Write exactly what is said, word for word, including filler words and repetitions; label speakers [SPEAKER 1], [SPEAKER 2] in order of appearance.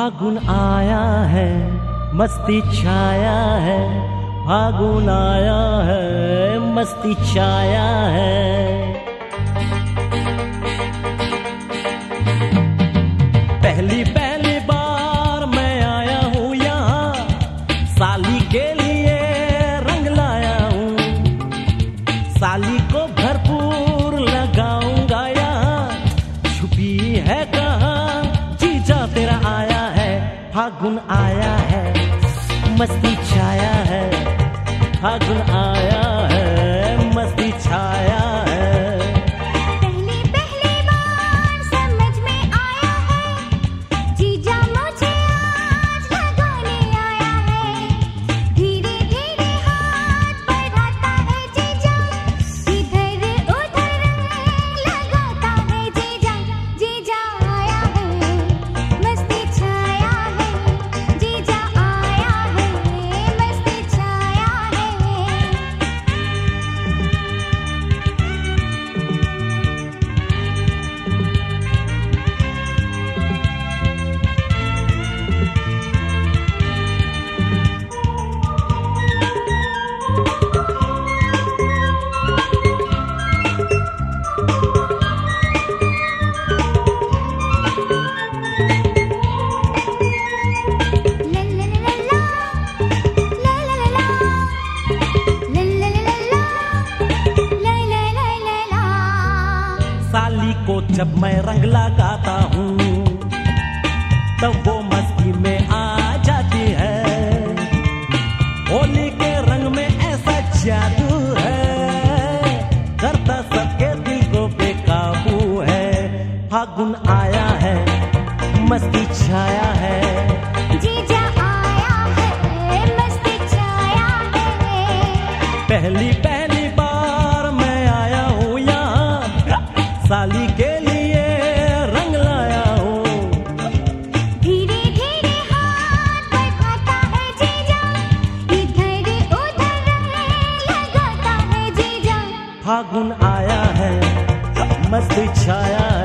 [SPEAKER 1] फागुन आया है, मस्ती छाया है। फागुन आया है, मस्ती छाया है। पहली पहली बार मैं आया हूँ यहाँ, साली के लिए रंग लाया हूँ। साली को भरपूर लगाऊंगा यहाँ, छुपी है कहाँ जीजा तेरा आया है। फागुन आया है, मस्ती छाया है। फागुन आया है, मस्ती छाया है।
[SPEAKER 2] पहली पहली बार समझ में आया है, जीजा मुझे आज लगाने आया है। धीरे धीरे हाथ बढ़ाता है जीजा, इधर उधर लगाता है जीजा। जीजा आया है, मस्ती छाया है। जीजा आया है, मस्ती छाया है।
[SPEAKER 1] साली को जब मैं रंग लगाता हूँ, तब वो मस्ती में आ जाती है। होली के रंग में ऐसा जादू है, करता सबके दिल को बेकाबू है। फागुन आया है, मस्ती छाया है।
[SPEAKER 2] जीजा आया है, मस्ती छाया है।
[SPEAKER 1] पहली पहली बार मैं आया हूँ यहाँ, साली के लिए रंग लाया हूँ।
[SPEAKER 2] धीरे धीरे हाथ बढ़ाता है जीजा, इधर उधर लगाता है जीजा।
[SPEAKER 1] फागुन आया है, मस्ती छाया